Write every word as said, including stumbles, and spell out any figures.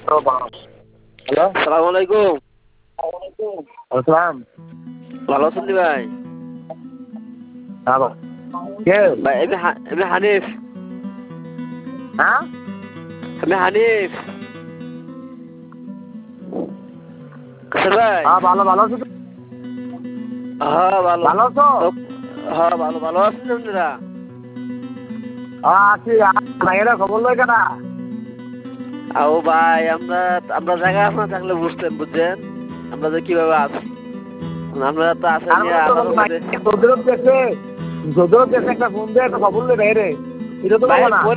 Hello, সালাম আলাইকুম। আসসালাম। ভালো আছেন জি ভাই? হ্যাঁ, কে? ভাই আমি হা- আমি হানিফ। হ্যাঁ? আমি হানিফ। আচ্ছা ভাই। হ্যাঁ, ভালো ভালো আছো তো? হ্যাঁ ভালো। ভালো আছো? তো হ্যাঁ ভালো ভালো আছেন আপনারা? হ্যাঁ, আছি। ভাইয়েরা খবর লয় কেনা? আও ভাই আমরা আমরা জায়গা না থাকলে বুঝতেন বুঝছেন আমরা যে কিভাবে আছি। আমরা তো আসেন আর নিয়ে বলো তো আসার বলো ভাই, মধ্যে তোদেরও দেশে তোদেরও দেশে একটা ফোন দিয়ে একটা খবর লয় ভাইরে। এটা তো ভাই কখনো না।